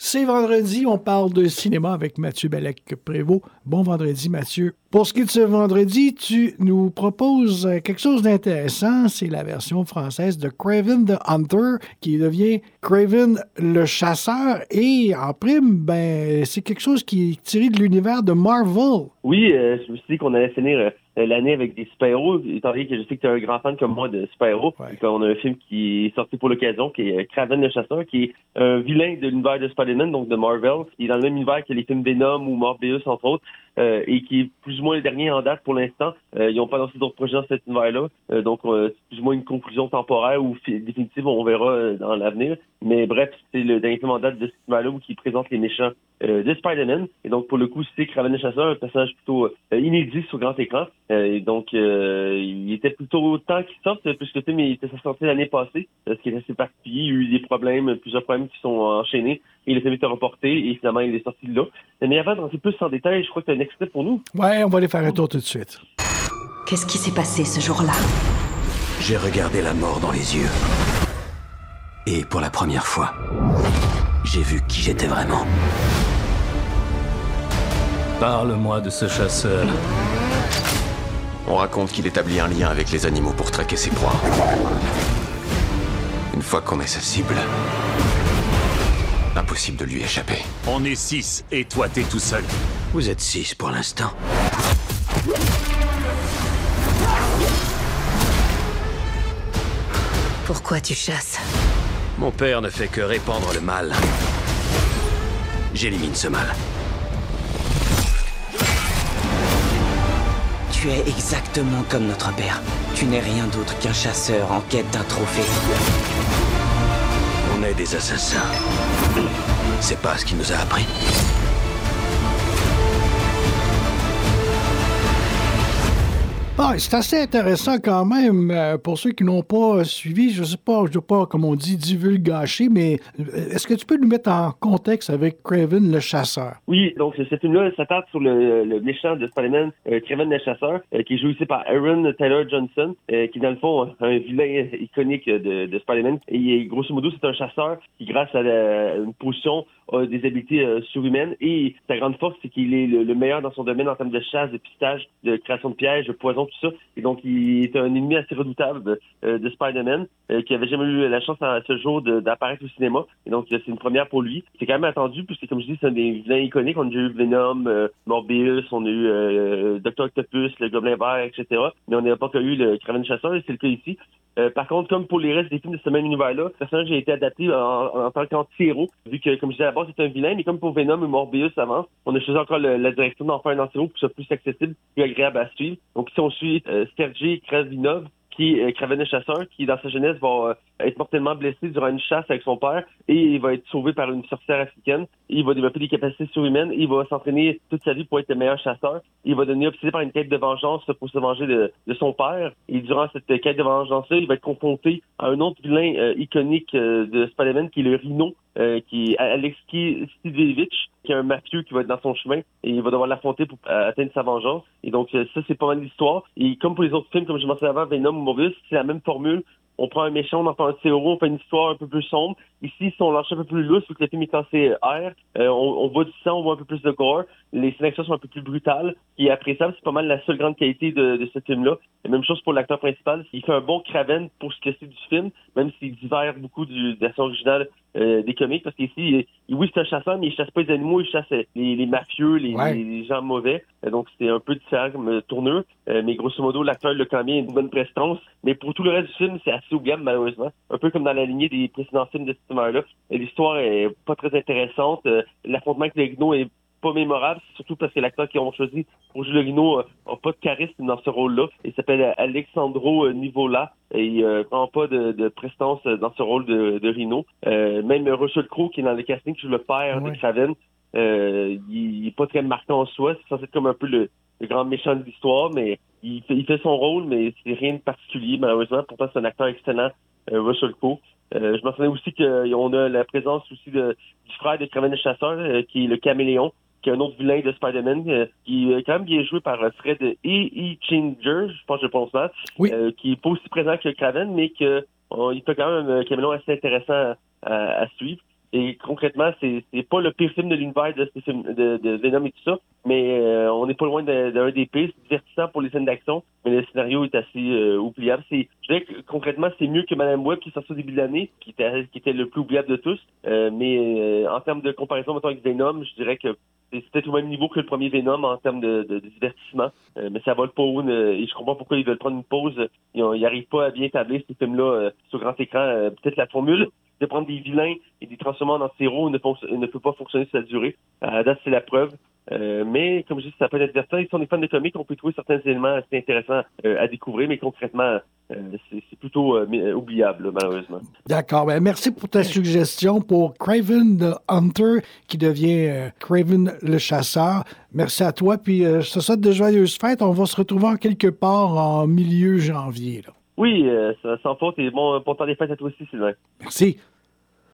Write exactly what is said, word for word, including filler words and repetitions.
C'est vendredi, on parle de cinéma avec Mathieu Bellec-Prévost. Bon vendredi, Mathieu. Pour ce qui est de ce vendredi, tu nous proposes quelque chose d'intéressant. C'est la version française de Kraven the Hunter qui devient Kraven le chasseur. Et en prime, ben, c'est quelque chose qui est tiré de l'univers de Marvel. Oui, euh, je me suis dit qu'on allait finir euh, l'année avec des super-héros, étant donné que je sais que tu es un grand fan comme moi de super-héros. Ouais. Et qu'on a un film qui est sorti pour l'occasion, qui est Kraven le chasseur, qui est un vilain de l'univers de Spider-Man, donc de Marvel, qui est dans le même univers que les films Venom ou Morbius, entre autres, euh, et qui est plus ou moins le dernier en date pour l'instant. Euh, ils n'ont pas lancé d'autres projets dans cet univers-là, euh, donc euh, c'est plus ou moins une conclusion temporaire ou fi- définitive, on verra euh, dans l'avenir. Mais bref, c'est le dernier film en date de cet univers-là où qui présente les méchants euh, de Spider-Man. Et donc, pour le coup, c'est Kraven le chasseur, un personnage plutôt euh, inédit sur grand écran. Euh, et donc, euh, il était plutôt temps qu'il sorte, puisque le film il était sorti l'année passée, euh, ce qui est assez particulier. Il y a eu des problèmes, plusieurs problèmes qui sont enchaînés, et le film était reporté, et finalement, il est sorti de là. Mais avant d'entrer plus en détail, je crois que tu as un extrait pour nous. Ouais, on va aller faire un tour tout de suite. Qu'est-ce qui s'est passé ce jour-là? J'ai regardé la mort dans les yeux. Et pour la première fois, j'ai vu qui j'étais vraiment. Parle-moi de ce chasseur. On raconte qu'il établit un lien avec les animaux pour traquer ses proies. Une fois qu'on est sa cible, impossible de lui échapper. On est six, et toi t'es tout seul. Vous êtes six pour l'instant. Pourquoi tu chasses? Mon père ne fait que répandre le mal. J'élimine ce mal. Tu es exactement comme notre père. Tu n'es rien d'autre qu'un chasseur en quête d'un trophée. On est des assassins. C'est pas ce qu'il nous a appris. Ah, c'est assez intéressant quand même euh, pour ceux qui n'ont pas suivi. Je ne sais pas, je ne veux pas, comme on dit, divulgacher, mais est-ce que tu peux nous mettre en contexte avec Kraven le chasseur? Oui, donc ce film-là s'attarde sur le, le méchant de Spider-Man, euh, Kraven le chasseur, euh, qui est joué ici par Aaron Taylor-Johnson, euh, qui est dans le fond un vilain iconique de, de Spider-Man. Et grosso modo, c'est un chasseur qui, grâce à la, une potion, a des habiletés euh, surhumaines. Et sa grande force, c'est qu'il est le, le meilleur dans son domaine en termes de chasse, de pistage, de création de pièges, de poison, tout ça. Et donc, il est un ennemi assez redoutable euh, de Spider-Man, euh, qui avait jamais eu la chance à ce jour de, d'apparaître au cinéma. Et donc, c'est une première pour lui. C'est quand même attendu, puisque, comme je dis, c'est un des vilains iconiques. On a déjà eu Venom, euh, Morbius, on a eu euh, docteur Octopus, le Gobelin Vert, et cetera. Mais on n'a pas eu le Kraven chasseur, et c'est le cas ici. Euh, par contre, comme pour les restes des films de ce même univers-là, le personnage a été adapté en, en tant qu'anti-héros, vu que, comme je disais à la base, c'est un vilain, mais comme pour Venom et Morbius avant, on a choisi encore le, la direction d'en faire un anti-héros pour que ce soit plus accessible, plus agréable à suivre. Donc ici, on suit euh, Sergei Krasinov, qui est Kraven le chasseur, qui, dans sa jeunesse, va euh, être mortellement blessé durant une chasse avec son père, et il va être sauvé par une sorcière africaine, et il va développer des capacités surhumaines, et il va s'entraîner toute sa vie pour être le meilleur chasseur. Il va devenir obsédé par une quête de vengeance pour se venger de, de son père, et durant cette quête de vengeance-là, il va être confronté à un autre vilain euh, iconique euh, de Spider-Man, qui est le Rhino, euh, qui est Alexei Sidevich, qui est un mafieux qui va être dans son chemin, et il va devoir l'affronter pour euh, atteindre sa vengeance. Et donc, euh, ça, c'est pas mal l'histoire. Et comme pour les autres films, comme je mentionnais avant, Venom ou Morbius, c'est la même formule. On prend un méchant, on en fait un héros, on fait une histoire un peu plus sombre. Ici, si on lâche un peu plus lousse, vu que le film est classé R, euh, on, on voit du sang, on voit un peu plus de gore. Les scènes d'action sont un peu plus brutales. Et appréciable, c'est pas mal la seule grande qualité de, de ce film-là. Et même chose pour l'acteur principal. Il fait un bon Kraven pour ce que c'est du film, même s'il diffère beaucoup du, de la version originale euh, des comics. Parce qu'ici, il, il, oui, c'est un chasseur, mais il chasse pas les animaux, il chasse les, les mafieux, les, ouais. les, les gens mauvais. Euh, donc, c'est un peu différent comme tournure. Euh, mais grosso modo, l'acteur le quand même une bonne prestance. Mais pour tout le reste du film, c'est assez oubliable, malheureusement. Un peu comme dans la lignée des précédents films de ce film-là. L'histoire est pas très intéressante. Euh, l'affrontement avec le Rhino est pas mémorable, surtout parce que l'acteur qu'ils ont choisi pour jouer le Rhino n'a pas de charisme dans ce rôle-là. Il s'appelle Alexandro Nivola et il euh, prend pas de, de prestance dans ce rôle de, de Rhino. Euh, même Russell Crowe, qui est dans le casting, qui joue le père ouais. de Kraven, euh, il, il est pas très marquant en soi. C'est censé être comme un peu le, le grand méchant de l'histoire, mais il fait, il fait son rôle, mais c'est rien de particulier, malheureusement. Pourtant, c'est un acteur excellent, euh, Russell Crowe. Euh, je mentionnais aussi qu'on a la présence aussi de, du frère de Kraven le chasseur, euh, qui est le Caméléon, qui est un autre vilain de Spider-Man, euh, qui est quand même bien joué par euh, Fred E. Eichinger, je pense que je pense ça, oui. euh, qui est pas aussi présent que Kraven, mais que euh, il fait quand même un Caméléon assez intéressant à, à, à suivre. Et concrètement, c'est, c'est pas le pire film de l'univers de, de, de Venom et tout ça, mais euh, on n'est pas loin d'un de, de des pires. C'est divertissant pour les scènes d'action, mais le scénario est assez euh, oubliable. C'est, je dirais que concrètement, c'est mieux que Madame Web qui est sorti au début de l'année, qui était, qui était le plus oubliable de tous. Euh, mais euh, en termes de comparaison, mettons, avec Venom, je dirais que c'est peut-être au même niveau que le premier Venom en termes de, de, de divertissement. Euh, mais ça vole pas haut. Euh, et je comprends pourquoi ils veulent prendre une pause. Ils n'arrivent pas à bien établir ces films-là euh, sur grand écran. Euh, peut-être la formule de prendre des vilains et des transformer en anti-héros ne, ne peut pas fonctionner sur la durée. À date, c'est la preuve. Euh, mais comme je dis, ça peut être divertissant. Si on est fan de comics, on peut trouver certains éléments assez intéressants euh, à découvrir, mais concrètement, euh, c'est, c'est plutôt euh, oubliable, malheureusement. D'accord. Ben, merci pour ta suggestion pour Kraven the Hunter, qui devient euh, Kraven le chasseur. Merci à toi. Puis, euh, je te souhaite de joyeuses fêtes. On va se retrouver en quelque part en milieu janvier, là. Oui, euh, sans faute. Et bon, bon temps des fêtes à toi aussi, Sylvain. Merci.